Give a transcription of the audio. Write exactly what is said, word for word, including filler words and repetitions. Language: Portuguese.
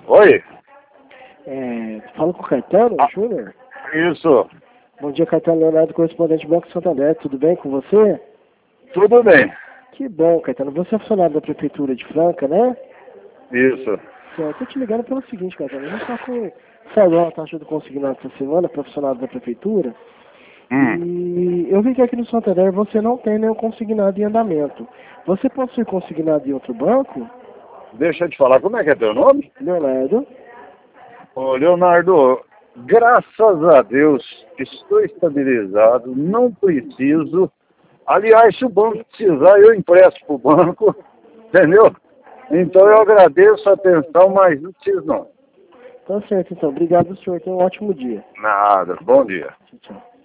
Oi? É, fala com o Caetano, Ah. Júnior? Isso. Bom dia, Caetano Leonardo, correspondente do Banco Santander. Tudo bem com você? Tudo bem. Que bom, Caetano. Você é funcionário da Prefeitura de Franca, né? Isso. Certo. Tô te ligando pelo seguinte, Caetano. A gente tá com... Saiu a taxa do consignado essa semana para funcionário da Prefeitura. Hum. E eu vi que aqui no Santander você não tem nenhum consignado em andamento. Você pode ser consignado em outro banco? Deixa eu te falar, como é que é teu nome? Leonardo? Ô, Leonardo, graças a Deus, estou estabilizado, não preciso. Aliás, se o banco precisar, eu empresto para o banco, entendeu? Então eu agradeço a atenção, mas não preciso não. Tá certo, então. Obrigado, senhor. Tenha um ótimo dia. Nada, bom dia. Tchau, tchau.